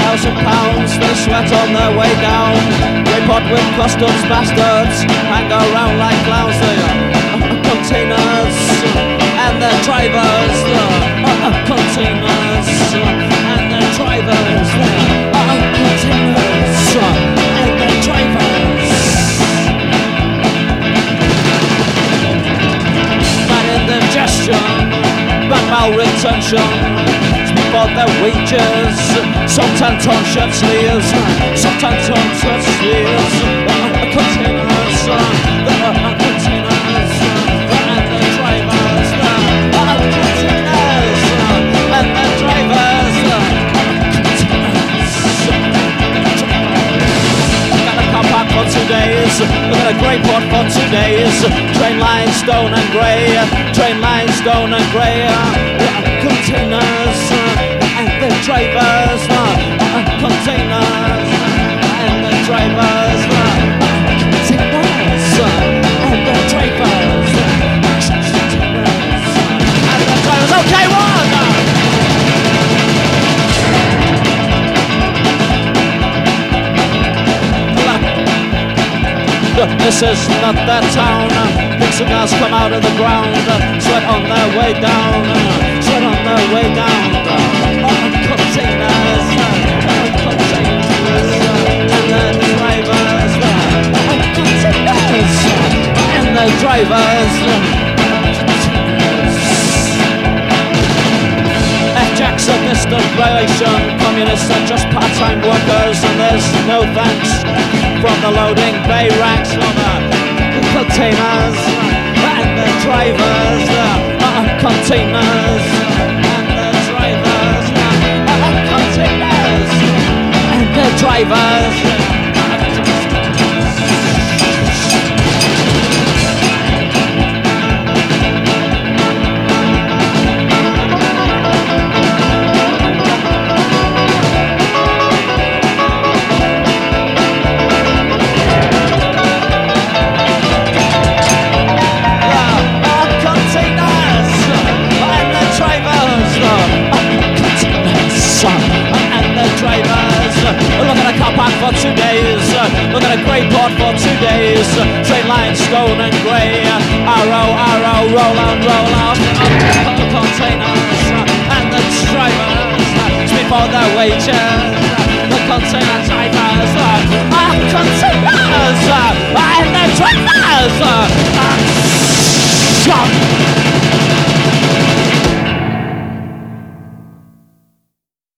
£1,000, they sweat on their way down. They pot with customs bastards, hang around like clowns. They containers and their drivers. Containers and their drivers. Containers and their drivers. Bad indigestion, bad malretention, for their wages, sometimes on shirt sleeves, sometimes on shirt sleeves. Containers, containers, and the drivers. Containers, and the drivers. Got a car park for 2 days, got a grey port for 2 days. Train line stone and grey, train line stone and grey. Containers and the drivers, containers and the drivers, containers and the drivers, and the drivers. Okay, one. This is not that town. Big cigars come out of the ground, sweat on their way down, sweat on their way down. Containers, containers, and the drivers. Containers and the drivers. F-Jacks are distant relation. Communists are just part-time workers, and there's no thanks from the loading bay ranks for the containers and the drivers. Containers and the drivers. Containers and the drivers. Look at a car park for 2 days. Look at a grey port for 2 days. Train line stone and grey. Arrow, arrow, roll on, roll off. Containers and the drivers. Speed for their wages. The container drivers. Containers and the drivers.